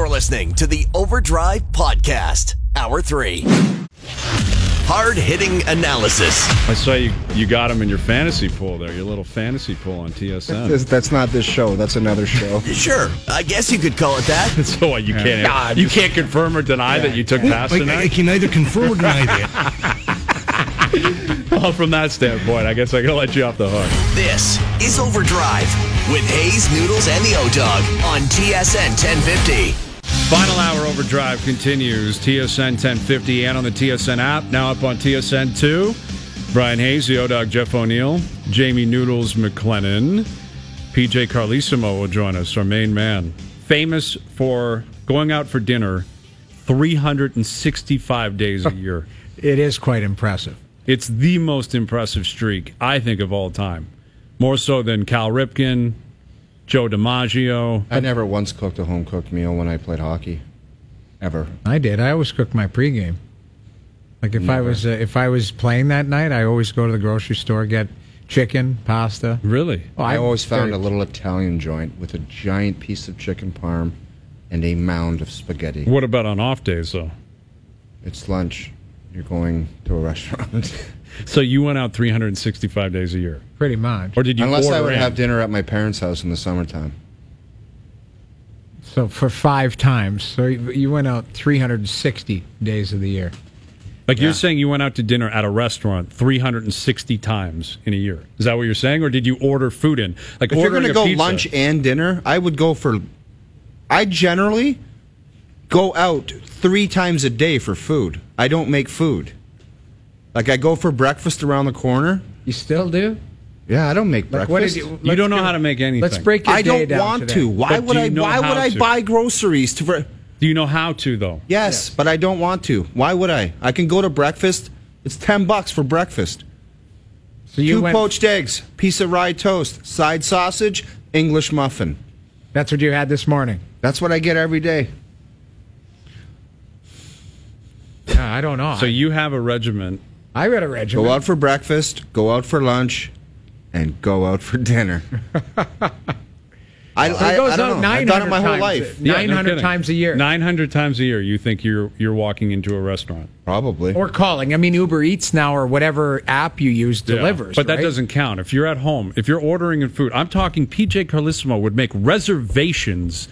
You're listening to the Overdrive Podcast, Hour 3. Hard-hitting analysis. I saw you got him in your fantasy pool there, your little fantasy pool on TSN. That's not this show. That's another show. Sure, I guess you could call it that. So what, you can't confirm or deny that you took Pasternak? I can neither confirm or deny that. Well, from that standpoint, I guess I gotta let you off the hook. This is Overdrive with Hayes, Noodles, and the O-Dog on TSN 1050. Final hour Overdrive continues. TSN 1050 and on the TSN app. Now up on TSN 2. Brian Hayes, the O-Dog, Jeff O'Neill, Jamie Noodles McLennan, PJ Carlissimo will join us, our main man. Famous for going out for dinner 365 days a year. It is quite impressive. It's the most impressive streak, I think, of all time. More so than Cal Ripken, Joe DiMaggio. I never once cooked a home-cooked meal when I played hockey. Ever. I did. I always cooked my pregame. Like if I was playing that night, I always go to the grocery store, get chicken, pasta. Really? Oh, I always found a little Italian joint with a giant piece of chicken parm and a mound of spaghetti. What about on off days, though? It's lunch. You're going to a restaurant. So you went out 365 days a year? Pretty much. Or did you Unless order I would in? have dinner at my parents' house in the summertime. So for 5 times. So you went out 360 days of the year. Like you're saying you went out to dinner at a restaurant 360 times in a year. Is that what you're saying? Or did you order food in? Like if you're going to go pizza, lunch and dinner, I generally go out 3 times a day for food. I don't make food. Like I go for breakfast around the corner. You still do? Yeah, I don't make Like, breakfast. You don't know how to make anything. Let's break your I day don't down want today. to. Why But would do I? you know Why how would I to? buy groceries to? Do you know how to, though? Yes, but I don't want to. Why would I? I can go to breakfast. It's $10 for breakfast. So you 2 went, poached eggs, piece of rye toast, side sausage, English muffin. That's what you had this morning. That's what I get every day. I don't know. So you have a regiment. I read a regiment. Go out for breakfast, go out for lunch, and go out for dinner. I So it goes don't out know. I've 900 done it my whole times. life. 900 kidding. times a year. 900 times a year you think you're walking into a restaurant. Probably. Or calling. I mean, Uber Eats now or whatever app you use delivers. But that right? doesn't count. If you're at home, if you're ordering in food, I'm talking PJ Carlissimo would make reservations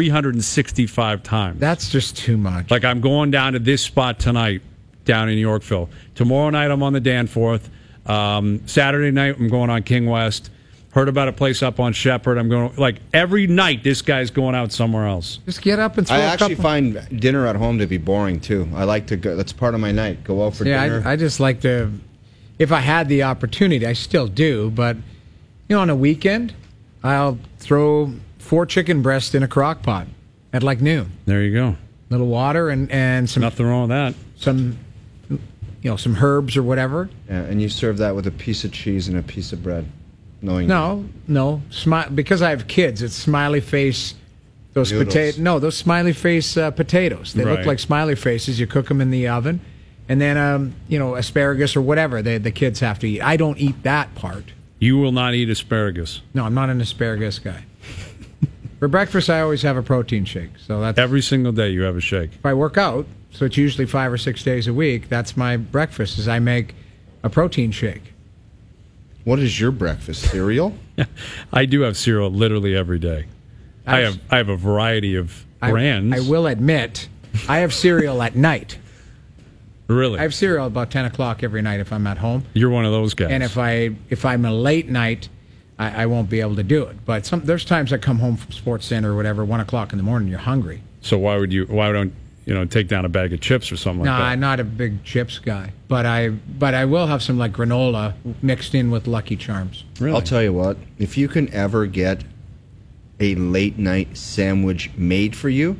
365 times. That's just too much. Like I'm going down to this spot tonight down in Yorkville. Tomorrow night I'm on the Danforth. Saturday night I'm going on King West. Heard about a place up on Shepherd. I'm going, like, every night this guy's going out somewhere else. Just get up and throw I a actually couple. find dinner at home to be boring, too. I like to go. That's part of my night. Go out for dinner. I just like to, if I had the opportunity, I still do, but, on a weekend, I'll throw 4 chicken breasts in a crock pot at like noon. There you go. Little water and some Nothing wrong with that. some herbs or whatever. Yeah, and you serve that with a piece of cheese and a piece of bread. No. Because I have kids, it's smiley face. Those Noodles. those smiley face potatoes. They look Right. like smiley faces. You cook them in the oven, and then asparagus or whatever the kids have to eat. I don't eat that part. You will not eat asparagus. No, I'm not an asparagus guy. For breakfast, I always have a protein shake. So that's Every single day you have a shake. if I work out. So it's usually 5 or 6 days a week. That's my breakfast. Is I make a protein shake. What is your breakfast? Cereal? I do have cereal literally every day. I have a variety of brands. I will admit, I have cereal at night. Really? I have cereal about 10 o'clock every night if I'm at home. You're one of those guys. And if I'm a late night, I won't be able to do it. But there's times I come home from Sports Center or whatever, 1 o'clock in the morning, you're hungry. So why don't take down a bag of chips or something No, like that? I'm not a big chips guy. But I will have some like granola mixed in with Lucky Charms. Really? I'll tell you what. If you can ever get a late night sandwich made for you,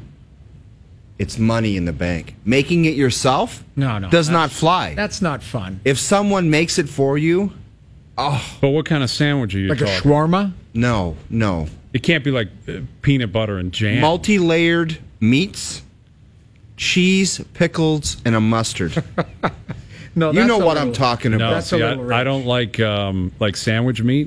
it's money in the bank. Making it yourself does not fly. That's not fun. If someone makes it for you, But what kind of sandwich are you Like a talking? shawarma? no. It can't be like peanut butter and jam. Multi-layered meats, cheese, pickles, and a mustard. No, You that's know a what little- I'm talking No, about. That's a see, little I rich. don't like sandwich meat.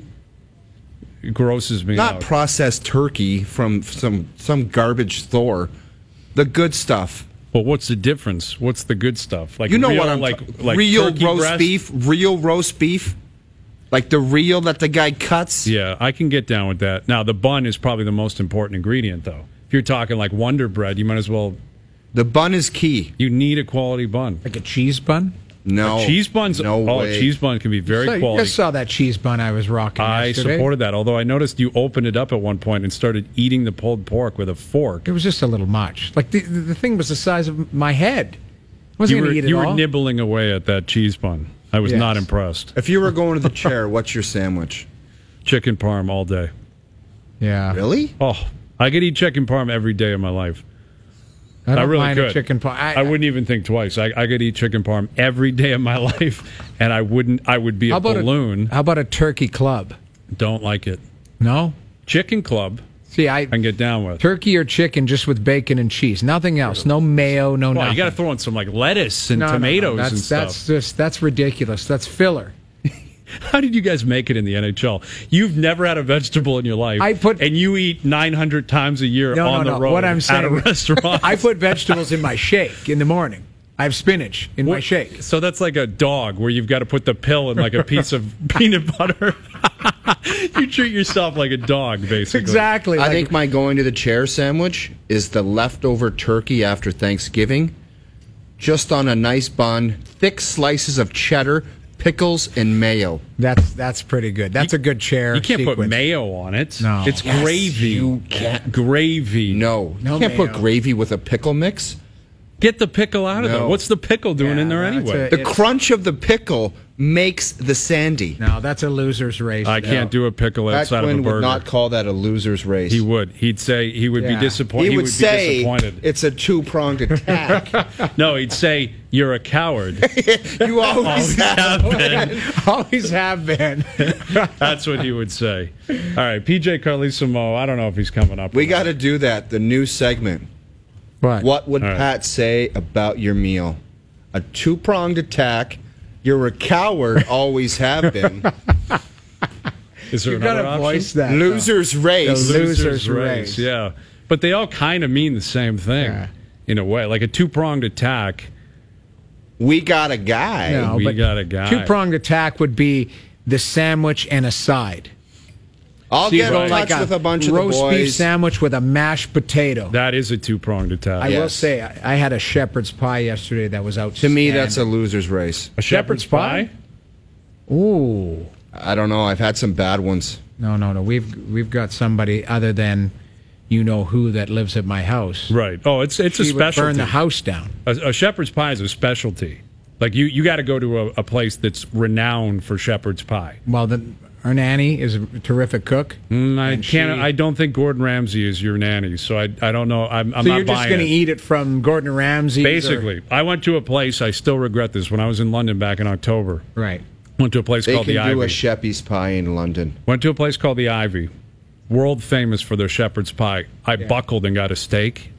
It grosses me Not out. processed turkey from some garbage store. The good stuff. Well, what's the difference? What's the good stuff? Like You know real, what I'm like real turkey roast breast? beef, real roast beef, like the real that the guy cuts. Yeah, I can get down with that. Now, the bun is probably the most important ingredient, though. If you're talking like Wonder Bread, you might as well. The bun is key. You need a quality bun. Like a cheese bun? No Cheese buns. No way. Cheese bun can be very So you quality. just saw that cheese bun I was rocking I yesterday. supported that, although I noticed you opened it up at one point and started eating the pulled pork with a fork. It was just a little much. Like the thing was the size of my head. I wasn't You going were, to eat it you all. were nibbling away at that cheese bun. I was Yes. not impressed. If you were going to the chair, what's your sandwich? Chicken parm all day. Yeah. Really? Oh, I could eat chicken parm every day of my life. I don't really mind a could. chicken parm. I wouldn't even think twice. I could eat chicken parm every day of my life, and I wouldn't. I would be a balloon. How about a turkey club? Don't like it. No? Chicken club, See, I can get down with. turkey or chicken just with bacon and cheese. Nothing else. No mayo, no Well, nothing. you got to throw in some like lettuce and No, no, no. tomatoes and stuff. That's ridiculous. That's filler. How did you guys make it in the NHL? You've never had a vegetable in your life, and you eat 900 times a year on the road What I'm saying, at a restaurant. I put vegetables in my shake in the morning. I have spinach in my shake. So that's like a dog where you've got to put the pill in like a piece of peanut butter. You treat yourself like a dog, basically. Exactly. I think my going to the chair sandwich is the leftover turkey after Thanksgiving, just on a nice bun, thick slices of cheddar, pickles, and mayo. That's pretty good. That's a good chair. You can't put sequence. mayo on it. No. It's Yes, gravy. you can't. Gravy. No, No you can't put mayo. gravy with a pickle mix. Get the pickle out of there. No. What's the pickle doing in there that's anyway? The crunch of the pickle makes the sandy. No, that's a loser's race. I can't do a pickle Pat outside of a Quinn burger. would not call that a loser's race. He would. He'd say he would be Yeah. disappointed. He would be say disappointed. it's a two-pronged attack. No, he'd say you're a coward. You always Always have been. Always have been. That's what he would say. All right, PJ Carlesimo. I don't know if he's coming up. We got to do that. The new segment. What would All right. Pat say about your meal? A two-pronged attack. You're a coward. Always have been. Is there You've another got to option? voice that. Loser's race. The loser's race. Yeah, but they all kind of mean the same thing Yeah. in a way. Like a two-pronged attack. We got a guy. No, We but got a guy. Two-pronged attack would be the sandwich and a side. I'll So you get go in like touch with a bunch of the roast beef boys. sandwich with a mashed potato. That is a two-pronged attack. I will Yes. say, I had a shepherd's pie yesterday that was To outstanding. me, that's a loser's race. A shepherd's pie? Ooh. I don't know. I've had some bad ones. No. We've got somebody other than you know who that lives at my house. Right. Oh, it's a She would specialty. burn the house down. A shepherd's pie is a specialty. Like you got to go to a place that's renowned for shepherd's pie. Well, our nanny is a terrific cook. I And can't. I don't think Gordon Ramsay is your nanny, so I don't know. I'm so not you're just buying going to it. eat it from Gordon Ramsay? Basically, I went to a place. I still regret this. When I was in London back in October, Right. went to a place They called can the do a Ivy. Sheppy's pie in London. Went to a place called the Ivy, world famous for their shepherd's pie. I buckled and got a steak.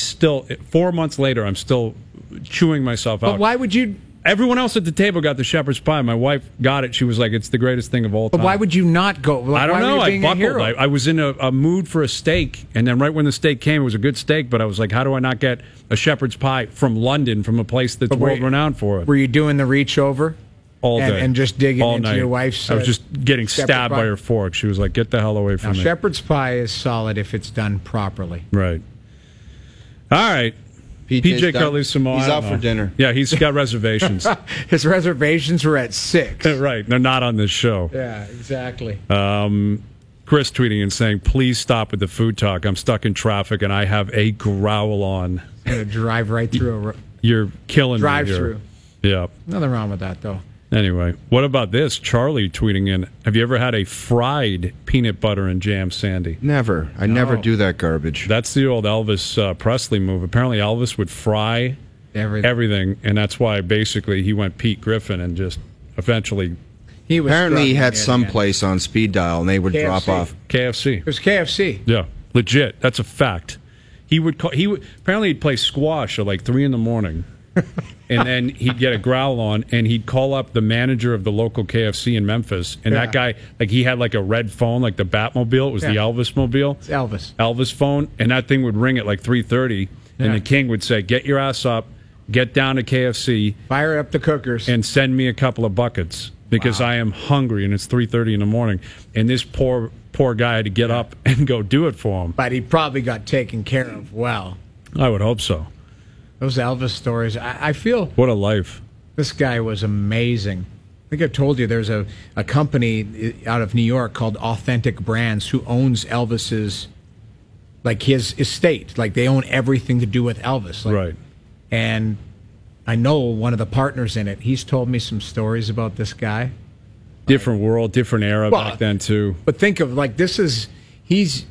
4 months later, I'm still chewing myself out. But why would you? Everyone else at the table got the shepherd's pie. My wife got it. She was like, "It's the greatest thing of all time." But why would you not go? I don't Why were know. you I being a buckled. hero? I was in a mood for a steak, and then right when the steak came, it was a good steak. But I was like, "How do I not get a shepherd's pie from London, from a place that's were world you- renowned for it?" Were you doing the reach over? All and- day and just digging all into night. your wife's, I was just getting shepherd's stabbed pie? by her fork. She was like, "Get the hell away Now, from me!" shepherd's pie is solid if it's done properly. Right. All right. PJ done. Carlesimo. He's I don't out for know. dinner. Yeah, he's got reservations. His reservations were at 6. Right. They're not on this show. Yeah, exactly. Chris tweeting and saying, "Please stop with the food talk. I'm stuck in traffic and I have a growl on." Gonna drive right through. You're killing me here. Drive-through. Yeah. Nothing wrong with that, though. Anyway, what about this? Charlie tweeting in, "Have you ever had a fried peanut butter and jam sandy?" Never. I never do that garbage. That's the old Elvis Presley move. Apparently, Elvis would fry everything, and that's why basically he went Pete Griffin and just eventually He was Apparently, he struggling had near some the end. place on speed dial, and they would drop KFC. off. KFC. It was KFC. Yeah, legit. That's a fact. He would apparently he'd play squash at like 3 a.m. and then he'd get a growl on, and he'd call up the manager of the local KFC in Memphis, and that guy, like, he had like a red phone, like the Batmobile. It was the Yeah. Elvis mobile. It's Elvis. Elvis phone, and that thing would ring at like 3:30, And Yeah. the king would say, get your ass up, get down to KFC, Fire up the cookers. and send me a couple of buckets because I am hungry and it's 3:30 in the morning. And this poor guy had to get up and go do it for him. But he probably got taken care of well. I would hope so. Those Elvis stories, I feel What a life. this guy was amazing. I think I've told you there's a company out of New York called Authentic Brands who owns Elvis's, like his estate. Like they own everything to do with Elvis. Like, Right. And I know one of the partners in it. He's told me some stories about this guy. Different world, different era Well, back then, too. But think of like he's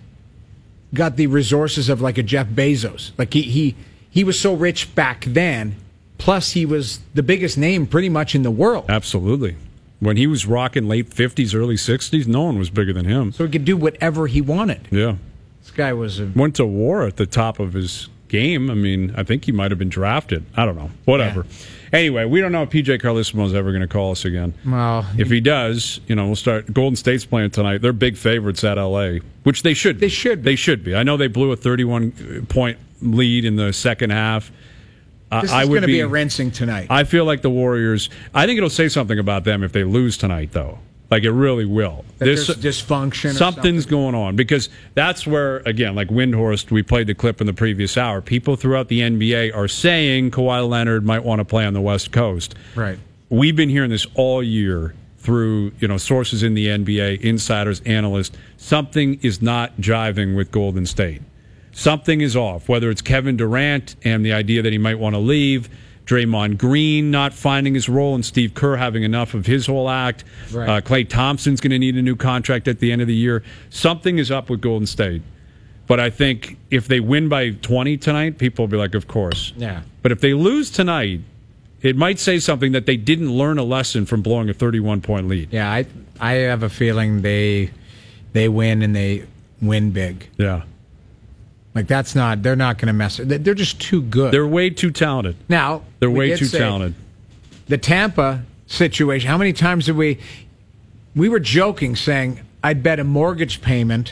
got the resources of like a Jeff Bezos. Like he was so rich back then. Plus, he was the biggest name pretty much in the world. Absolutely. When he was rocking late 50s, early 60s, no one was bigger than him. So he could do whatever he wanted. Yeah. This guy was a Went to war at the top of his game. I mean, I think he might have been drafted. I don't know. Whatever. Anyway, we don't know if PJ Carlesimo is ever going to call us again. well. If he does, we'll start. Golden State's playing tonight. They're big favorites at LA, which they should be. They should be. They should be. I know they blew a 31-point lead in the second half. This I is would going to be a rinsing tonight. I feel like the Warriors. I think it'll say something about them if they lose tonight, though. Like it really will. That there's dysfunction. Or Something's something. going on because that's where, again, like Windhorst, we played the clip in the previous hour. People throughout the NBA are saying Kawhi Leonard might want to play on the West Coast. Right. We've been hearing this all year through sources in the NBA, insiders, analysts. Something is not jiving with Golden State. Something is off. Whether it's Kevin Durant and the idea that he might want to leave, Draymond Green not finding his role, and Steve Kerr having enough of his whole act. Right. Klay Thompson's going to need a new contract at the end of the year. Something is up with Golden State. But I think if they win by 20 tonight, people will be like, of course. Yeah. But if they lose tonight, it might say something that they didn't learn a lesson from blowing a 31-point lead. Yeah, I have a feeling they win and they win big. Yeah. Like they're not going to mess. They're just too good. They're way too talented. Now They're we way did too say talented. The Tampa situation. How many times did we were joking saying I'd bet a mortgage payment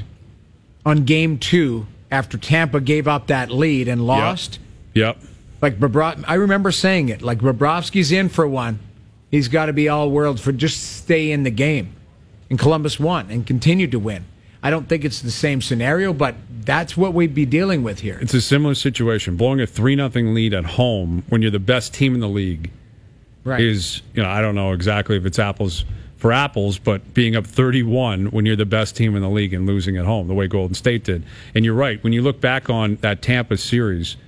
on Game 2 after Tampa gave up that lead and lost. Yep. Like I remember saying it. Like Bobrovsky's in for one. He's got to be all world for just stay in the game. And Columbus won and continued to win. I don't think it's the same scenario, but that's what we'd be dealing with here. It's a similar situation. Blowing a 3-0 lead at home when you're the best team in the league Right. is, I don't know exactly if it's apples for apples, but being up 31 when you're the best team in the league and losing at home, the way Golden State did. And you're right. When you look back on that Tampa series,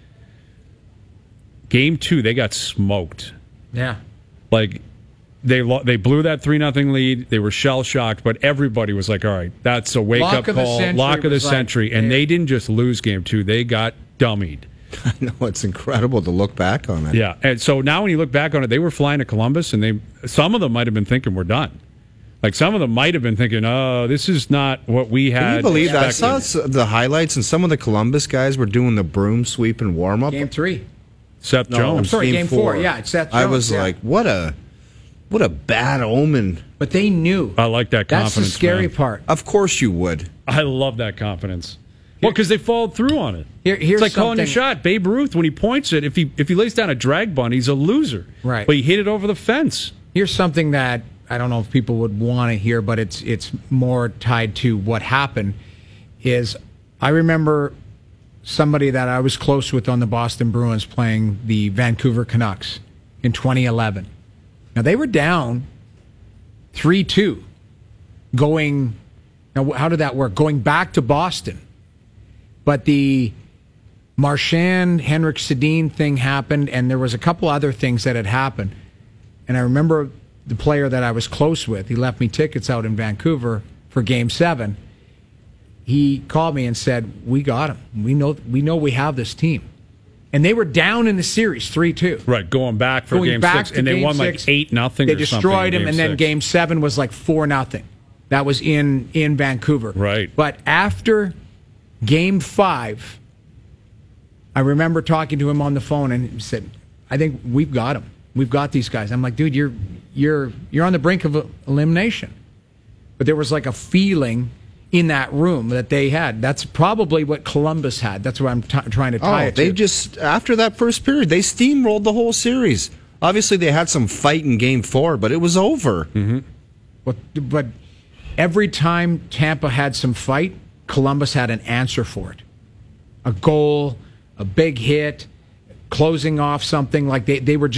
Game 2, they got smoked. Yeah. Like, they blew that 3-0 lead. They were shell-shocked, but everybody was like, all right, that's a wake-up Lock of the call. century Lock of the was like, century. And yeah. they didn't just lose Game 2. They got dummied. I know, it's incredible to look back on it. Yeah. And so now when you look back on it, they were flying to Columbus, and some of them might have been thinking, we're done. Like, some of them might have been thinking, oh, this is not what we had Can you believe that? I saw expected. the highlights, and some of the Columbus guys were doing the broom sweep and warm-up. Game 3. Seth No, Jones. I'm sorry, Game 4. Yeah, it's Seth I Jones, was yeah. like, what a bad omen. But they knew. I like that confidence. That's the scary man. part. Of course you would. I love that confidence. Well, because they followed through on it. Here's it's like calling your something- shot. Babe Ruth, when he points it, if he lays down a drag bunt, he's a loser. Right. But he hit it over the fence. Here's something that I don't know if people would want to hear, but it's more tied to what happened. Is I remember somebody that I was close with on the Boston Bruins playing the Vancouver Canucks in 2011. Now they were down 3-2, going. Now how did that work? Going back to Boston, but the Marchand Henrik Sedin thing happened, and there was a couple other things that had happened. And I remember the player that I was close with, he left me tickets out in Vancouver for Game 7. He called me and said, we got him. We know we have this team. And they were down in the series 3-2. Right, going back for Going Game back 6, to and they Game won like 6. 8-0 They or destroyed something him, in and then 6. Game 7 was like 4-0. That was in Vancouver. Right. But after Game 5, I remember talking to him on the phone, and he said, I think we've got him. We've got these guys. I'm like, dude, you're on the brink of elimination. But there was like a feeling, in that room that they had. That's probably what Columbus had. That's what I'm trying to tie it to. They just, after that first period, they steamrolled the whole series. Obviously, they had some fight in Game 4, but it was over. Mm-hmm. But every time Tampa had some fight, Columbus had an answer for it. A goal, a big hit, closing off something. Like they were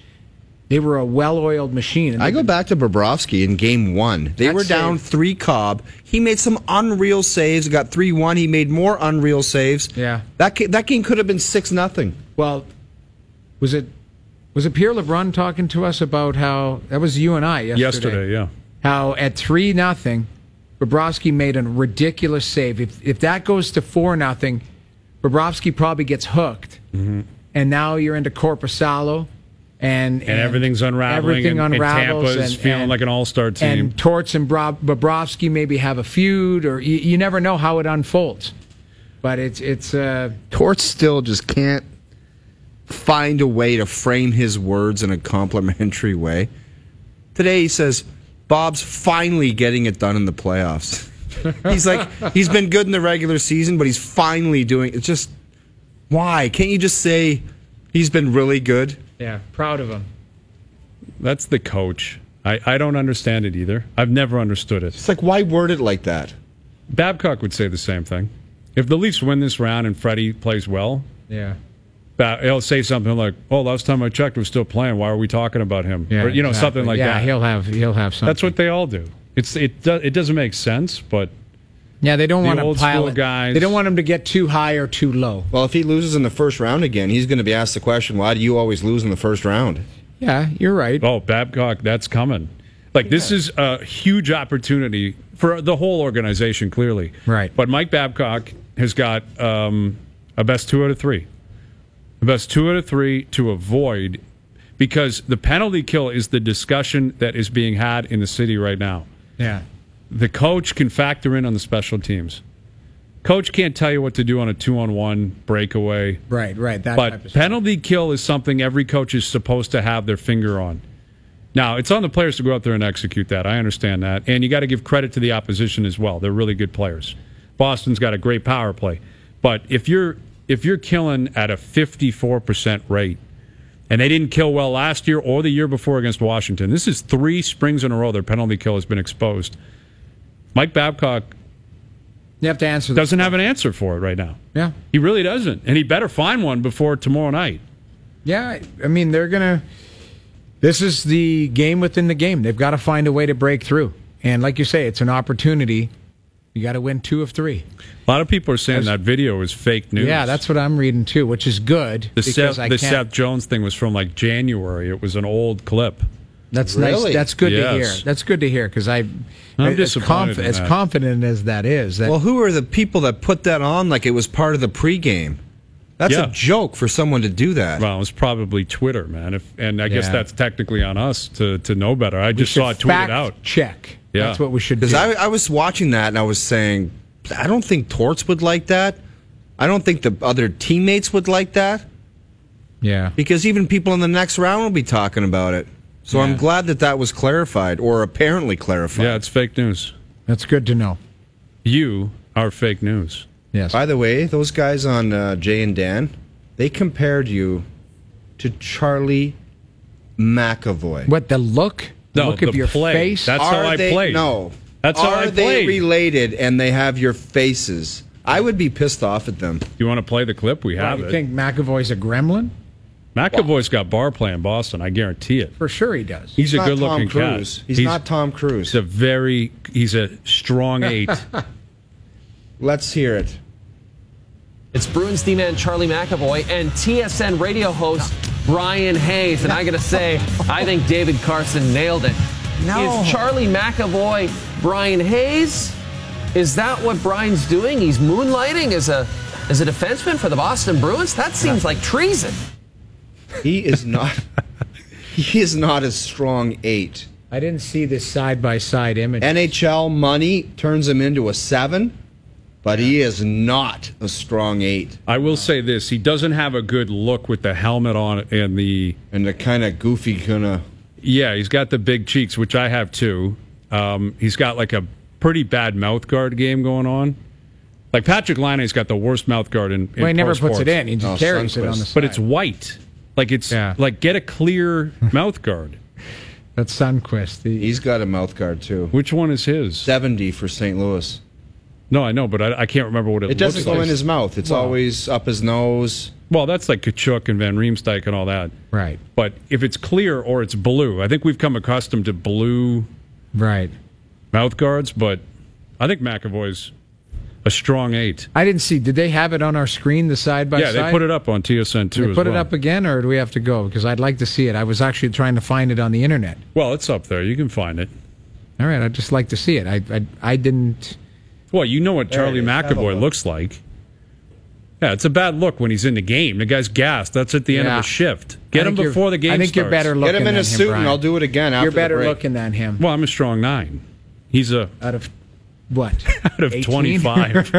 a well-oiled machine. I go back to Bobrovsky in Game 1. They were down 3 Cobb. He made some unreal saves. Got 3-1. He made more unreal saves. Yeah. That game could have been 6-0. Well, was it Pierre LeBrun talking to us about how that was you and I yesterday? Yeah. How at 3-0, Bobrovsky made a ridiculous save. If that goes to 4-0, Bobrovsky probably gets hooked, and now you're into Korpisalo, and everything's unraveling. Everything unravels, and Tampa's feeling like an all-star team. And Torts and Bobrovsky maybe have a feud, or you never know how it unfolds. But it's Torts still just can't find a way to frame his words in a complimentary way. Today he says, Bob's finally getting it done in the playoffs. He's like, he's been good in the regular season, but he's finally doing it. It's just, why? Can't you just say he's been really good? Yeah, proud of him. That's the coach. I don't understand it either. I've never understood it. It's like, why word it like that? Babcock would say the same thing. If the Leafs win this round and Freddie plays well, yeah, he'll say something like, "Oh, last time I checked, was still playing. Why are we talking about him?" Yeah, or, exactly. Something like that. Yeah, he'll have something. That's what they all do. It doesn't make sense, but yeah, they don't want to old pile school it. Guys. They don't want him to get too high or too low. Well, if he loses in the first round again, he's going to be asked the question, "Why do you always lose in the first round?" Yeah, you're right. Oh, Babcock, that's coming. This is a huge opportunity for the whole organization, clearly. Right. But Mike Babcock has got a best 2 out of 3. The best 2 out of 3 to avoid, because the penalty kill is the discussion that is being had in the city right now. Yeah. The coach can factor in on the special teams. Coach can't tell you what to do on a 2-on-1 breakaway. Right. That type But of stuff. penalty kill is something every coach is supposed to have their finger on. Now, it's on the players to go out there and execute that. I understand that. And you got to give credit to the opposition as well. They're really good players. Boston's got a great power play. But if you're killing at a 54% rate, and they didn't kill well last year or the year before against Washington, this is 3 springs in a row their penalty kill has been exposed. Mike Babcock you have to answer. Doesn't have an answer for it right now. Yeah. He really doesn't. And he better find one before tomorrow night. Yeah, I mean, they're going to... This is the game within the game. They've got to find a way to break through. And like you say, it's an opportunity. You got to win 2 of 3. A lot of people are saying that video is fake news. Yeah, that's what I'm reading too, which is good. The Seth Jones thing was from like January. It was an old clip. That's really? Nice. That's good to hear. Yes. That's good to hear because I'm disappointed in as that. confident as that is. Well, who are the people that put that on like it was part of the pregame? That's a joke for someone to do that. Well, it's probably Twitter, man. And I guess Yeah. that's technically on us to know better. I just saw it tweeted out. Check. Yeah. That's what we should do. Because I was watching that and I was saying, I don't think Torts would like that. I don't think the other teammates would like that. Yeah. Because even people in the next round will be talking about it. So Yeah. I'm glad that was clarified, or apparently clarified. Yeah, it's fake news. That's good to know. You are fake news. Yes. By the way, those guys on Jay and Dan, they compared you to Charlie McAvoy. What, the look? The No, look of the your play. face? That's how I played. No. That's how I Are they played. related and they have your faces? I would be pissed off at them. You want to play the clip? We have you it. think McAvoy's a gremlin? McAvoy's got bar play in Boston. I guarantee it. For sure he does. He's a not good-looking Tom cat. Cruise. He's not Tom Cruise. He's a strong 8. Let's hear it. It's Bruins D-man Charlie McAvoy and TSN radio host Brian Hayes. And I got to say, I think David Carson nailed it. No. Is Charlie McAvoy Brian Hayes? Is that what Brian's doing? He's moonlighting as a defenseman for the Boston Bruins? That seems like treason. He is not. He is not a strong 8. I didn't see this side-by-side image. NHL money turns him into a 7, but he is not a strong 8. I will say this: he doesn't have a good look with the helmet on and the. And the kind of goofy kind of. Yeah, he's got the big cheeks, which I have too. He's got like a pretty bad mouth guard game going on. Like Patrick Laine's got the worst mouth guard in Well, he pro never puts sports. it in. He just carries it on the side. But it's white. Like like get a clear mouth guard. That's Sundqvist. He's got a mouth guard, too. Which one is his? 70 for St. Louis. No, I know, but I can't remember what it looks like. It doesn't go in his mouth. It's always up his nose. Well, that's like Kachuk and Van Riemsdyk and all that. Right. But if it's clear or it's blue, I think we've come accustomed to blue mouth guards, but I think McAvoy's a strong 8. I didn't see. Did they have it on our screen, the side by side? Yeah, they put it up on TSN too. Did they put it up again, or do we have to go? Because I'd like to see it. I was actually trying to find it on the internet. Well, it's up there. You can find it. All right, I'd just like to see it. I didn't. Well, you know what Charlie McAvoy looks like. Yeah, it's a bad look when he's in the game. The guy's gassed. That's at the end of the shift. Get him before the game starts. I think you're better looking. Get him in than a suit, Brian. and I'll do it again after You're better the break. looking than him. Well, I'm a strong 9. He's a Out of what? out of 18? 25.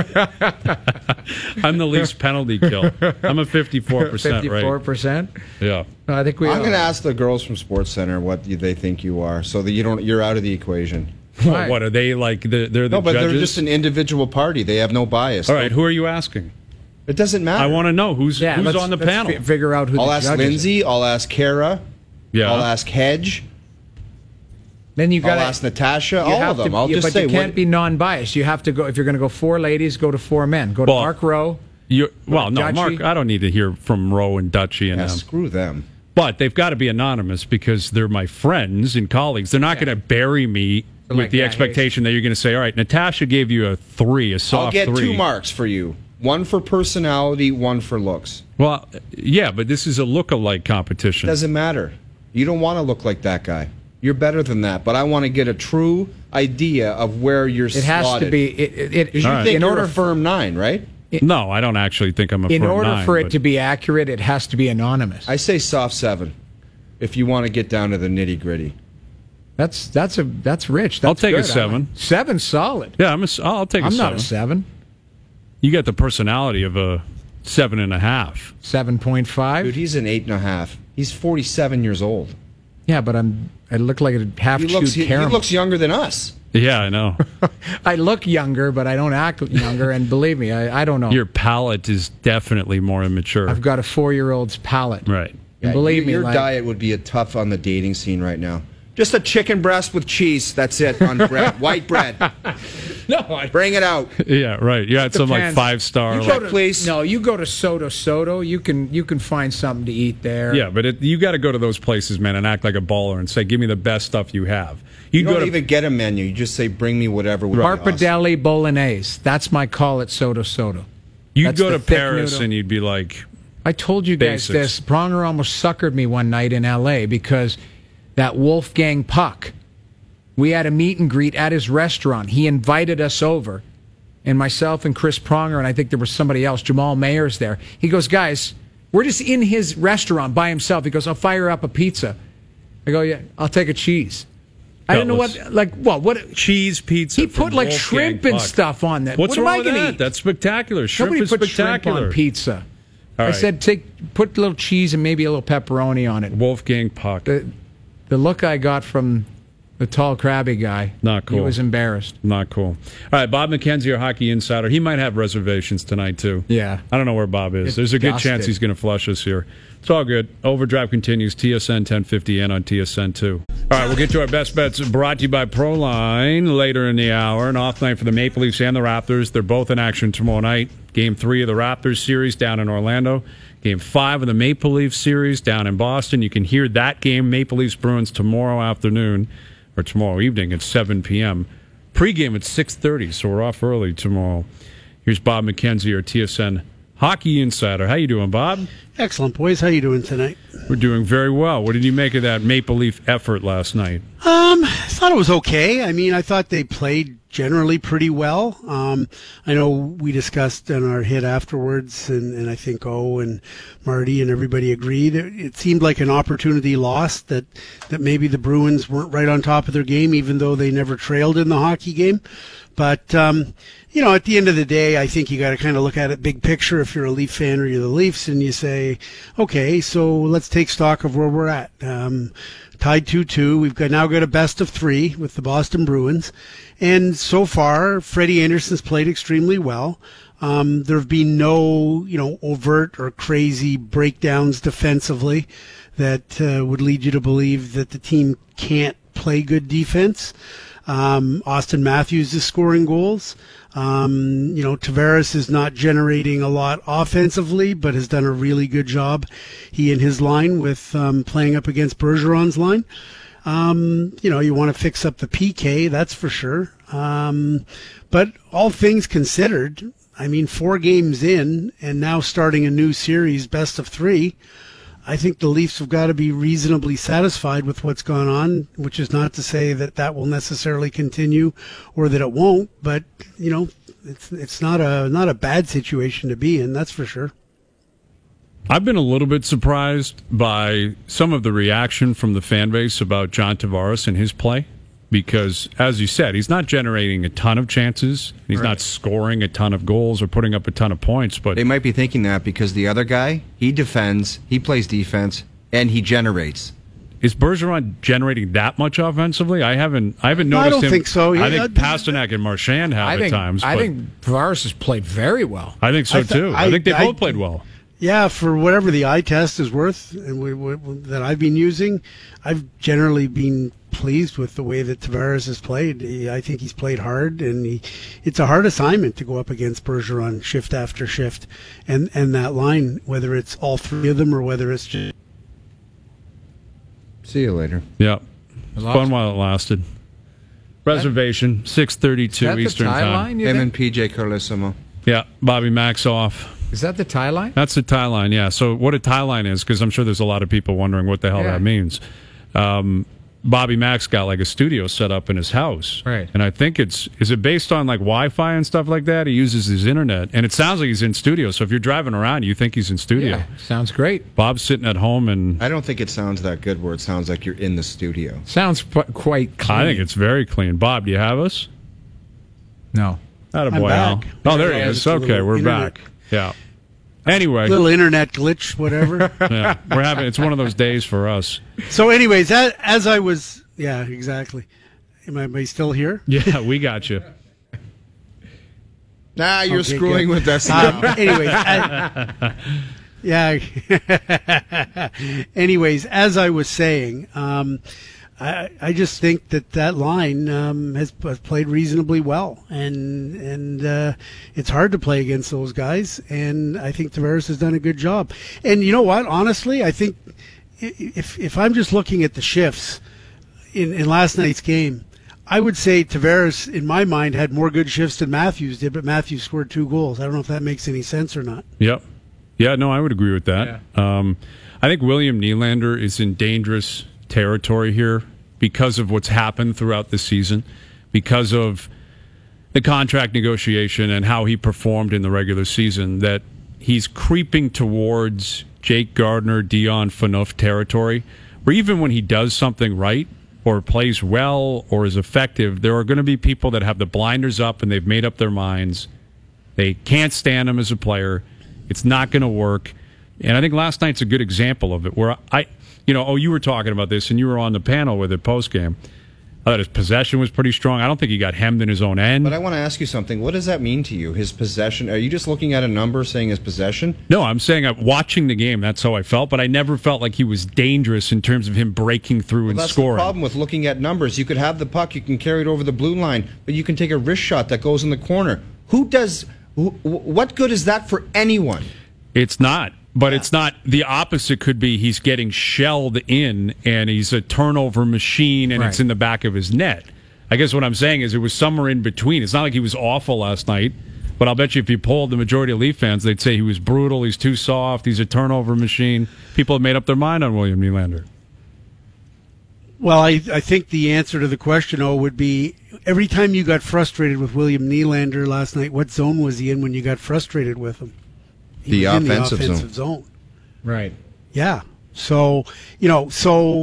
I'm the least penalty kill. I'm a 54% rate. 54%. Yeah. No, I think we. I'm are. going to ask the girls from Sports Center what they think you are, so that you're out of the equation. Well, what are they like? They're the No, but judges? they're just an individual party. They have no bias. All right, who are you asking? It doesn't matter. I want to know who's let's- on the let's panel. Figure out who I'll the ask judges are. Lindsay. I'll ask Kara. Yeah. I'll ask Hedge. Then you got I'll ask Natasha. All of them. I'll just but say you can't what. be non-biased. You have to go. If you're going to go 4 ladies, go to 4 men. Go to Well, Mark Rowe. Well, no, Dutchie? Mark, I don't need to hear from Rowe and Dutchie and Yeah, them. screw them. But they've got to be anonymous because they're my friends and colleagues. They're not going to bury me with like the that, expectation that you're going to say, all right, Natasha gave you a 3, a soft 3. I'll get 2 marks for you. 1 for personality, 1 for looks. Well, yeah, but this is a look-alike competition. Doesn't matter. You don't want to look like that guy. You're better than that. But I want to get a true idea of where you're It has slotted. to be. You You right. think in you're order a firm 9, right? No, I don't actually think I'm a in firm order 9, for it but- to be accurate, it has to be anonymous. I say soft 7. If you want to get down to the nitty gritty. That's rich. That's I'll take a good. 7. 7's solid. Yeah, I'll take a 7. I'm not a 7. You got the personality of a 7.5. 7.5. Dude, he's an 8.5. He's 47 years old. Yeah, but I look like a half-chewed He caramel. looks younger than us. Yeah, I know. I look younger, but I don't act younger. And believe me, I don't know. Your palate is definitely more immature. I've got a 4-year-old's palate. Right. And believe me, your like, diet would be tough on the dating scene right now. Just a chicken breast with cheese. That's it on bread, white bread. no, Bring it out. Yeah, right. You had some like depends. 5-star. You Like, go please. No, you go to Soto. You can find something to eat there. yeah, but you got to go to those places, man, and act like a baller and say, "Give me the best stuff you have." You You'd don't go to even get a menu. You just say, "Bring me whatever." would be awesome. Parpadelli Bolognese. That's my call at Soto. you'd that's go the to thick Paris noodle. and you'd be like, I told you guys Basics. this. Pronger almost suckered me one night in L.A. because that Wolfgang Puck. We had a meet and greet at his restaurant. He invited us over, and myself and Chris Pronger, and I think there was somebody else, Jamal Mayer's there. He goes, guys, we're just in his restaurant by himself. He goes, I'll fire up a pizza. I go, yeah, I'll take a cheese. I didn't know what cheese pizza. he put from like Wolfgang shrimp and Puck. stuff on that. What's what am wrong I with gonna that? eat? That's spectacular. Shrimp Nobody is put spectacular. shrimp on pizza. All I right. said, put a little cheese and maybe a little pepperoni on it. Wolfgang Puck. The look I got from the tall, crabby guy, Not cool. He was embarrassed. Not cool. All right, Bob McKenzie, our hockey insider. He might have reservations tonight, too. Yeah. I don't know where Bob is. It's There's a good dusted. chance he's going to flush us here. It's all good. Overdrive continues. TSN 1050 and on TSN 2. All right, we'll get to our best bets brought to you by Proline later in the hour. An off night for the Maple Leafs and the Raptors. They're both in action tomorrow night. Game 3 of the Raptors series down in Orlando. Game 5 of the Maple Leafs series down in Boston. You can hear that game, Maple Leafs Bruins, tomorrow afternoon or tomorrow evening at 7 p.m. Pre-game at 6:30, so we're off early tomorrow. Here's Bob McKenzie, our TSN hockey insider. How you doing, Bob? Excellent, boys. How you doing tonight? We're doing very well. What did you make of that Maple Leaf effort last night? I thought it was okay. I mean, I thought they played generally pretty well. I know we discussed in our hit afterwards, and I think and Marty and everybody agreed. It seemed like an opportunity lost, that maybe the Bruins weren't right on top of their game, even though they never trailed in the hockey game. But, at the end of the day, I think you got to kind of look at it big picture if you're a Leaf fan or you're the Leafs, and you say, okay, so let's take stock of where we're at. Tied 2-2. We've now got a best of 3 with the Boston Bruins. And so far, Freddie Anderson's played extremely well. There have been no, overt or crazy breakdowns defensively that would lead you to believe that the team can't play good defense. Austin Matthews is scoring goals. Tavares is not generating a lot offensively, but has done a really good job. He and his line with playing up against Bergeron's line. You want to fix up the PK, that's for sure. But all things considered, 4 games in and now starting a new series, best of 3, I think the Leafs have got to be reasonably satisfied with what's gone on, which is not to say that will necessarily continue or that it won't, but, it's not a bad situation to be in, that's for sure. I've been a little bit surprised by some of the reaction from the fan base about John Tavares and his play because, as you said, he's not generating a ton of chances. He's not scoring a ton of goals or putting up a ton of points. But they might be thinking that because the other guy, he defends, he plays defense, and he generates. Is Bergeron generating that much offensively? I haven't noticed him. I don't think so. I think Pasternak and Marchand have at times. I think Tavares has played very well. I think so, too. I think they both played well. Yeah, for whatever the eye test is worth that I've been using, I've generally been pleased with the way that Tavares has played. I think he's played hard, and it's a hard assignment to go up against Bergeron shift after shift, and that line, whether it's all 3 of them or whether it's just... See you later. Yeah. Fun while it lasted. Reservation, 6:32 Eastern Time. Him and PJ Carlissimo. Yeah, Bobby Maxoff. Is that the tie line? That's the tie line, yeah. So what a tie line is, because I'm sure there's a lot of people wondering what the hell that means. Bobby Max got like a studio set up in his house. Right. And I think is it based on like Wi-Fi and stuff like that? He uses his internet. And it sounds like he's in studio. So if you're driving around, you think he's in studio. Yeah, sounds great. Bob's sitting at home and... I don't think it sounds that good where it sounds like you're in the studio. Sounds quite clean. I think it's very clean. Bob, do you have us? No. Attaboy, Al. back. Oh, there he is. Okay, we're back. Yeah. Anyway, little internet glitch, whatever. Yeah, it's one of those days for us. So, anyways, as I was, yeah, exactly. Am I still here? Yeah, we got you. Nah, you're Okay, screwing good. with us now. Anyways, as I was saying, I just think that line has played reasonably well, and it's hard to play against those guys. And I think Tavares has done a good job. And you know what? Honestly, I think if I'm just looking at the shifts in last night's game, I would say Tavares, in my mind, had more good shifts than Matthews did, but Matthews scored 2 goals. I don't know if that makes any sense or not. Yep. Yeah, no, I would agree with that. Yeah. I think William Nylander is in dangerous territory here because of what's happened throughout the season, because of the contract negotiation and how he performed in the regular season, that he's creeping towards Jake Gardiner, Dion Phaneuf territory, where even when he does something right or plays well or is effective, there are going to be people that have the blinders up and they've made up their minds. They can't stand him as a player. It's not going to work. And I think last night's a good example of it, where you were talking about this and you were on the panel with it post-game. I thought his possession was pretty strong. I don't think he got hemmed in his own end. But I want to ask you something. What does that mean to you, his possession? Are you just looking at a number saying his possession? No, I'm saying watching the game, that's how I felt, but I never felt like he was dangerous in terms of him breaking through and scoring. That's the problem with looking at numbers. You could have the puck, you can carry it over the blue line, but you can take a wrist shot that goes in the corner. What good is that for anyone? It's not. But it's not. The opposite could be he's getting shelled in and he's a turnover machine and it's in the back of his net. I guess what I'm saying is it was somewhere in between. It's not like he was awful last night, but I'll bet you if you polled the majority of Leaf fans, they'd say he was brutal, he's too soft, he's a turnover machine. People have made up their mind on William Nylander. Well, I think the answer to the question, would be every time you got frustrated with William Nylander last night, what zone was he in when you got frustrated with him? The offensive zone. Right. Yeah. So, is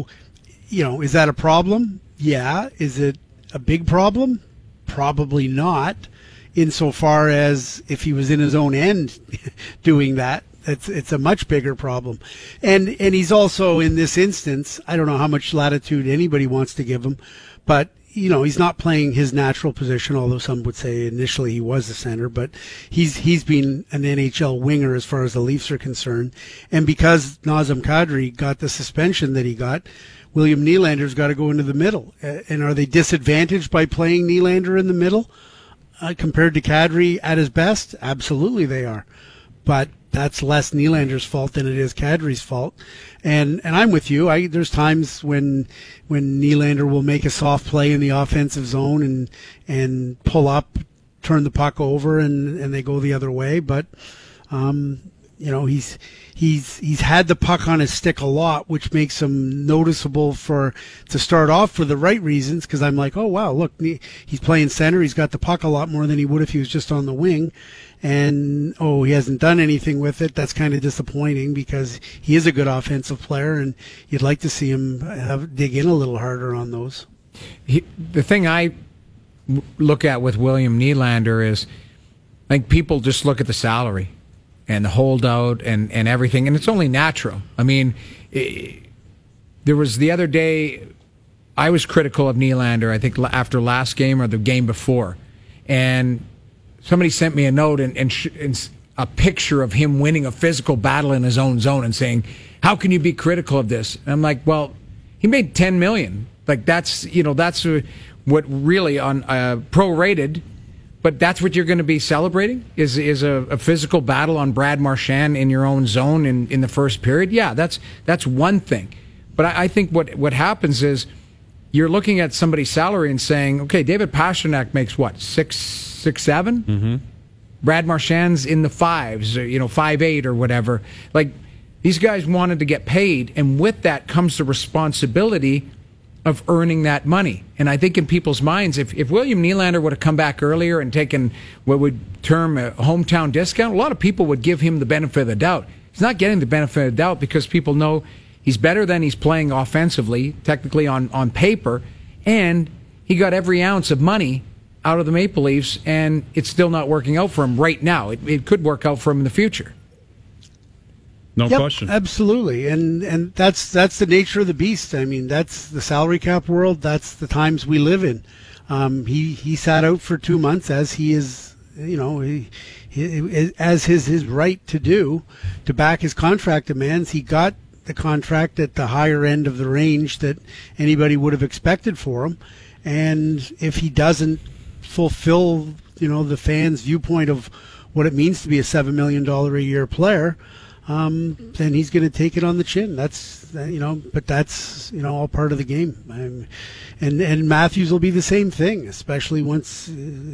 that a problem? Yeah. Is it a big problem? Probably not, insofar as if he was in his own end doing that, it's a much bigger problem. And he's also, in this instance, I don't know how much latitude anybody wants to give him, but he's not playing his natural position, although some would say initially he was a center, but he's been an NHL winger as far as the Leafs are concerned. And because Nazem Kadri got the suspension that he got, William Nylander's got to go into the middle. And are they disadvantaged by playing Nylander in the middle compared to Kadri at his best? Absolutely they are. But that's less Nylander's fault than it is Kadri's fault. And I'm with you. There's times when Nylander will make a soft play in the offensive zone and pull up, turn the puck over, and they go the other way. But he's had the puck on his stick a lot, which makes him noticeable to start off for the right reasons. Because I'm like, oh wow, look, he's playing center. He's got the puck a lot more than he would if he was just on the wing. And he hasn't done anything with it. That's kind of disappointing because he is a good offensive player, and you'd like to see him dig in a little harder on those. The thing I look at with William Nylander is, I think people just look at the salary and the holdout and everything, and it's only natural. I mean, there was the other day, I was critical of Nylander, I think after last game or the game before, and somebody sent me a note and a picture of him winning a physical battle in his own zone and saying, how can you be critical of this? And I'm like, well, he made $10 million. Like that's what really on prorated, but that's what you're going to be celebrating is a physical battle on Brad Marchand in your own zone in the first period. Yeah, that's one thing. But I think what happens is you're looking at somebody's salary and saying, okay, David Pastrnak makes what, 6'7"? Mm-hmm. Brad Marchand's in the 5s, 5'8" or whatever. Like, these guys wanted to get paid, and with that comes the responsibility of earning that money. And I think in people's minds, if William Nylander would have come back earlier and taken what would term a hometown discount, a lot of people would give him the benefit of the doubt. He's not getting the benefit of the doubt because people know he's better than he's playing offensively, technically on paper, and he got every ounce of money out of the Maple Leafs, and it's still not working out for him right now. It could work out for him in the future. No question. Absolutely. And that's the nature of the beast. I mean, that's the salary cap world. That's the times we live in. He sat out for 2 months, as he is, as his right to do, to back his contract demands. He got the contract at the higher end of the range that anybody would have expected for him. And if he doesn't fulfill, the fans' viewpoint of what it means to be a $7 million a year player, then he's going to take it on the chin. That's, but that's, all part of the game. And Matthews will be the same thing, especially once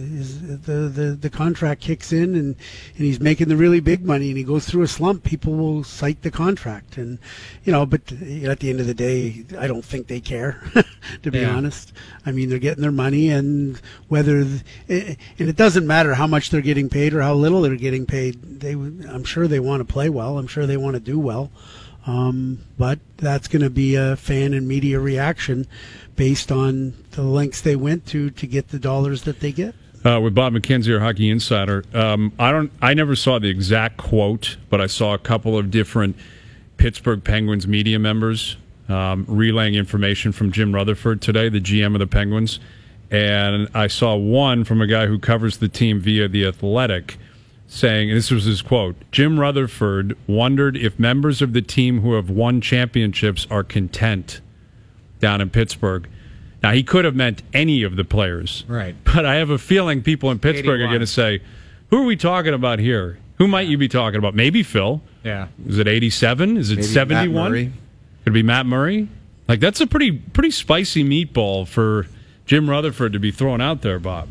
the contract kicks in and he's making the really big money and he goes through a slump. People will cite the contract, and but at the end of the day, I don't think they care, to be honest. I mean, they're getting their money, and and it doesn't matter how much they're getting paid or how little they're getting paid. I'm sure they want to play well. I'm sure they want to do well. But that's going to be a fan and media reaction based on the lengths they went to get the dollars that they get. With Bob McKenzie, our Hockey Insider, I never saw the exact quote, but I saw a couple of different Pittsburgh Penguins media members relaying information from Jim Rutherford today, the GM of the Penguins, and I saw one from a guy who covers the team via The Athletic, saying, and this was his quote, Jim Rutherford wondered if members of the team who have won championships are content down in Pittsburgh. Now, he could have meant any of the players. Right. But I have a feeling people in Pittsburgh 81. are going to say, who are we talking about here? Who might you be talking about? Maybe Phil. Yeah. Is it 87? Is it Maybe 71? Could it be Matt Murray? Like, that's a pretty spicy meatball for Jim Rutherford to be thrown out there, Bob.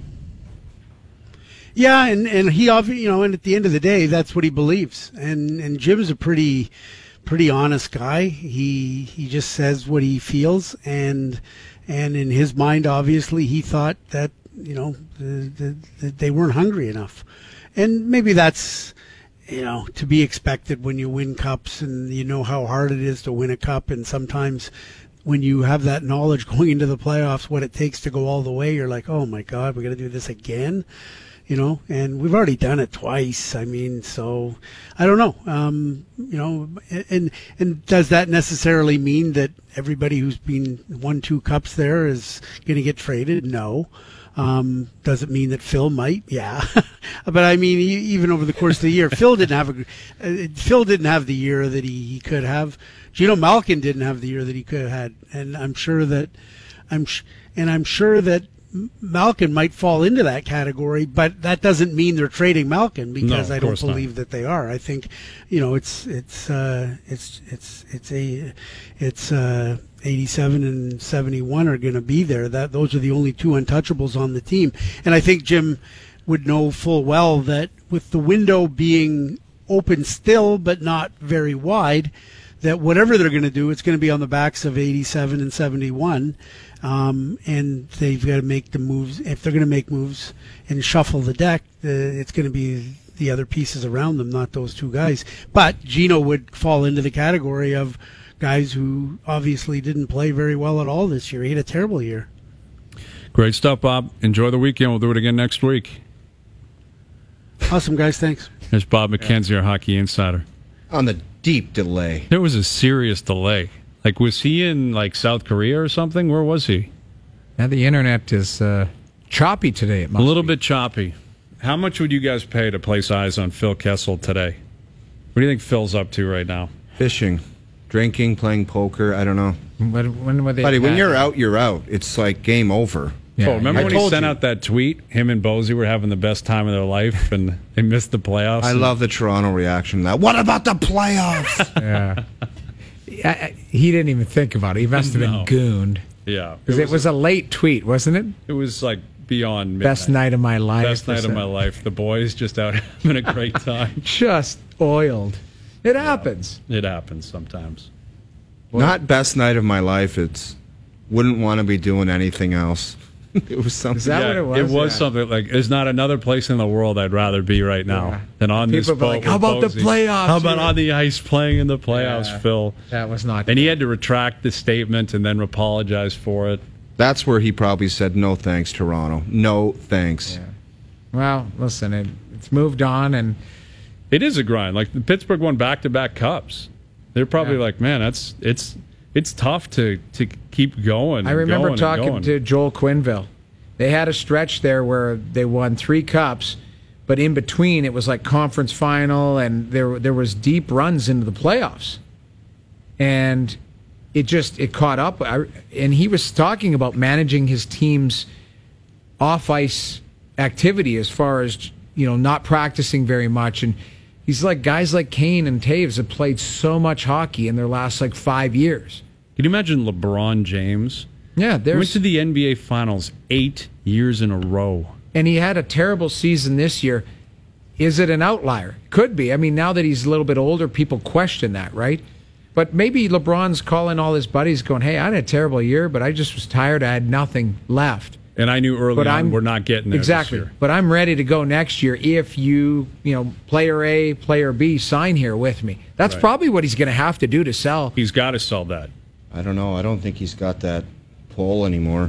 Yeah, and he, and at the end of the day, that's what he believes. And Jim's a pretty honest guy. He just says what he feels, and in his mind, obviously, he thought that that they weren't hungry enough, and maybe that's to be expected when you win cups and you know how hard it is to win a cup, and sometimes when you have that knowledge going into the playoffs, what it takes to go all the way, you're like, oh my God, we're going to do this again. and we've already done it twice. I mean, so I don't know. And does that necessarily mean that everybody who's been won 2 cups there is going to get traded? No. Does it mean that Phil might? Yeah. But I mean, even over the course of the year, Phil didn't have the year that he could have. Gino Malkin didn't have the year that he could have had, and I'm sure that Malkin might fall into that category, but that doesn't mean they're trading Malkin, because I don't believe that they are. I think, it's 87 and 71 are going to be there. Those are the only 2 untouchables on the team, and I think Jim would know full well that with the window being open still, but not very wide, that whatever they're going to do, it's going to be on the backs of 87 and 71. And they've got to make the moves. If they're going to make moves and shuffle the deck, it's going to be the other pieces around them, not those 2 guys. But Gino would fall into the category of guys who obviously didn't play very well at all this year. He had a terrible year. Great stuff, Bob. Enjoy the weekend. We'll do it again next week. Awesome, guys. Thanks. There's Bob McKenzie, our hockey insider. On the deep delay. There was a serious delay. Like, was he in, South Korea or something? Where was he? Now, the internet is choppy today. It must a little be. bit choppy. How much would you guys pay to place eyes on Phil Kessel today? What do you think Phil's up to right now? Fishing, drinking, playing poker. I don't know. When were they? Buddy, when you're out, you're out. It's like game over. Yeah, remember when he told sent you. out that tweet? Him and Bozy were having the best time of their life, and they missed the playoffs. I love the Toronto reaction to that. What about the playoffs? Yeah. He didn't even think about it. He must have been gooned. Yeah. It was a late tweet, wasn't it? It was beyond midnight. Best night of my life. Best night of my life. The boys just out having a great time. Just oiled. It happens. It happens sometimes. Not best night of my life. It's wouldn't want to be doing anything else. It was something. Is that what it was? It was Yeah. something there's not another place in the world I'd rather be right now than on this People boat. be like, with how about the Bozy. playoffs? How about on the ice playing in the playoffs, Yeah. Phil? That was not. And he had to retract the statement and then apologize for it. That's where he probably said, "No thanks, Toronto. No thanks." Yeah. Well, listen, it's moved on, and It is a grind. The Pittsburgh won back-to-back cups. They're probably man, it's tough to keep going. I remember going talking to Joel Quenneville. They had a stretch there where they won 3 cups, but in between it was like conference final, and there was deep runs into the playoffs, and it caught up. And he was talking about managing his team's off-ice activity as far as not practicing very much, and he's like, guys like Kane and Taves have played so much hockey in their last 5 years. Can you imagine LeBron James? Yeah, He went to the NBA Finals 8 years in a row. and he had a terrible season this year. Is it an outlier? Could be. I mean, now that he's a little bit older, people question that, right? But maybe LeBron's calling all his buddies going, hey, I had a terrible year, but I just was tired. I had nothing left. And I knew early on we're not getting there exactly. this year. But I'm ready to go next year if you player A, player B, sign here with me. That's Right. probably what he's going to have to do to sell. He's got to sell that. I don't know. I don't think he's got that pull anymore.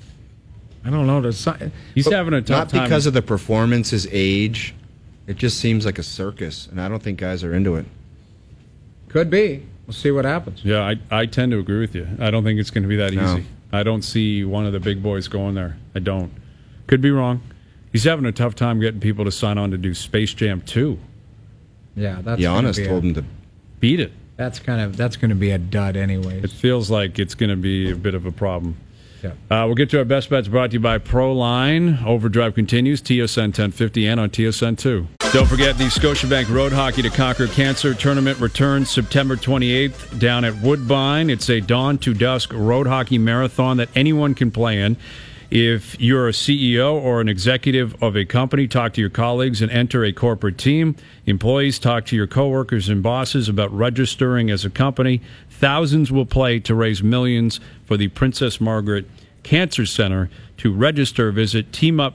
I don't know. He's having a tough Not time. because of the performance, his age. It just seems like a circus, and I don't think guys are into it. Could be. We'll see what happens. Yeah, I tend to agree with you. I don't think it's going to be that No. easy. I don't see one of the big boys going there. I don't. Could be wrong. He's having a tough time getting people to sign on to do Space Jam 2. Yeah, that's Giannis told him to. Beat it. That's going to be a dud anyways. It feels like it's going to be a bit of a problem. Yeah. We'll get to our best bets brought to you by Proline. Overdrive continues, TSN 1050 and on TSN 2. Don't forget the Scotiabank Road Hockey to Conquer Cancer Tournament returns September 28th down at Woodbine. It's a dawn to dusk road hockey marathon that anyone can play in. If you're a CEO or an executive of a company, talk to your colleagues and enter a corporate team. Employees, talk to your coworkers and bosses about registering as a company. Thousands will play to raise millions for the Princess Margaret Cancer Center. To register, visit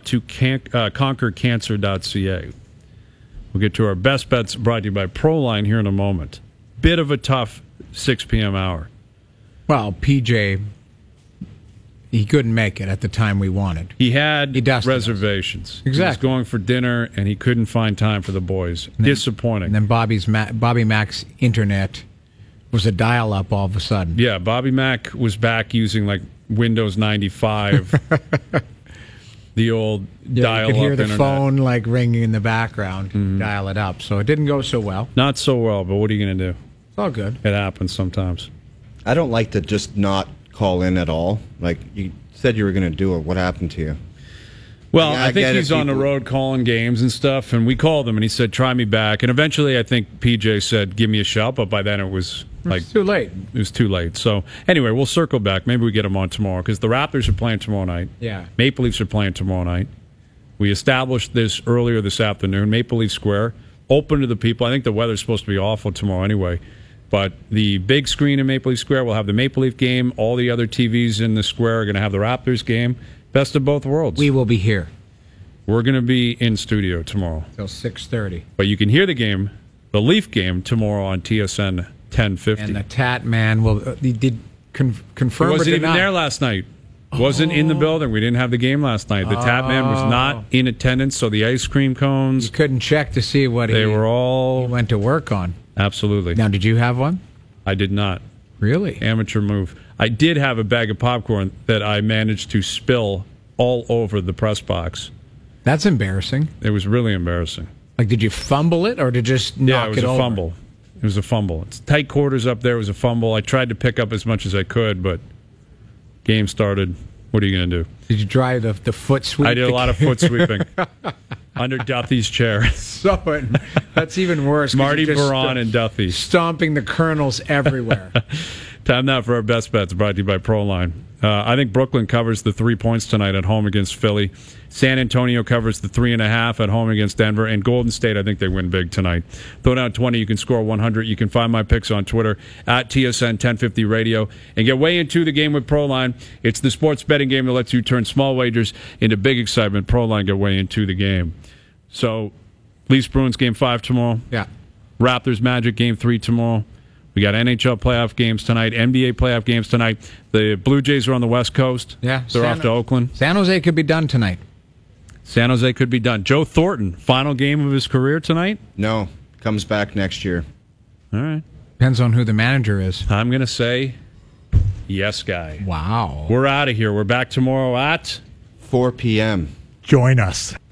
teamuptoconquercancer.ca. We'll get to our best bets brought to you by Proline here in a moment. Bit of a tough 6 p.m. hour. Well, PJ, he couldn't make it at the time we wanted. He had He dusted us. reservations. He was Exactly. going for dinner, and he couldn't find time for the boys. Disappointing. And then Bobby Mac's internet was a dial-up all of a sudden. Yeah, Bobby Mack was back using like Windows 95, the old dial-up You could hear the internet. phone like ringing in the background, dial it up. So it didn't go so well. Not so well, but what are you going to do? It's all good. It happens sometimes. I don't like to just not call in at all. Like you said you were going to do it. What happened to you? Well, Yeah, I I think get it, he's on the people- road calling games and stuff, and we called him, and he said, try me back. And eventually, I think PJ said, give me a shout, but by then it was like It's too late. it was too late. So anyway, we'll circle back. Maybe we get him on tomorrow, because the Raptors are playing tomorrow night. Yeah. Maple Leafs are playing tomorrow night. We established this earlier this afternoon. Maple Leaf Square, open to the people. I think the weather's supposed to be awful tomorrow anyway. But the big screen in Maple Leaf Square will have the Maple Leaf game. All the other TVs in the square are going to have the Raptors game. Best of both worlds. We will be here We're going to be in studio tomorrow. till 6:30. But you can hear the game, the Leaf game, tomorrow on TSN 1050. And the Tat Man will He confirm or wasn't even deny. there last night. Wasn't in the building. We didn't have the game last night. The Tap Man was not in attendance, so the ice cream cones, You couldn't check to see what they he were all... went to work on. Absolutely. Now, did you have one? I did not. Really? Amateur move. I did have a bag of popcorn that I managed to spill all over the press box. That's embarrassing. It was really embarrassing. Like, did you fumble it or did you just knock Yeah, it was it a over? fumble. It was a fumble. It's tight quarters up there. It was a fumble. I tried to pick up as much as I could, but game started. What are you going to do? Did you try the foot sweep? I did a lot of foot sweeping under Duffy's chair. That's even worse. 'cause Marty you're just Baron and Duffy. stomping the kernels everywhere. Time now for our best bets, brought to you by Proline. I think Brooklyn covers the 3 points tonight at home against Philly. San Antonio covers the 3.5 at home against Denver. And Golden State, I think they win big tonight. Throw down 20, you can score 100. You can find my picks on Twitter at TSN 1050 Radio. And get way into the game with Proline. It's the sports betting game that lets you turn small wagers into big excitement. Proline, get way into the game. So, Leafs Bruins game 5 tomorrow. Yeah. Raptors Magic game 3 tomorrow. We got NHL playoff games tonight, NBA playoff games tonight. The Blue Jays are on the West Coast. Yeah. They're off to Oakland. San Jose could be done tonight. San Jose could be done. Joe Thornton, final game of his career tonight? No, comes back next year. All right. Depends on who the manager is. I'm going to say yes, guy. Wow. We're out of here. We're back tomorrow at 4 p.m. Join us.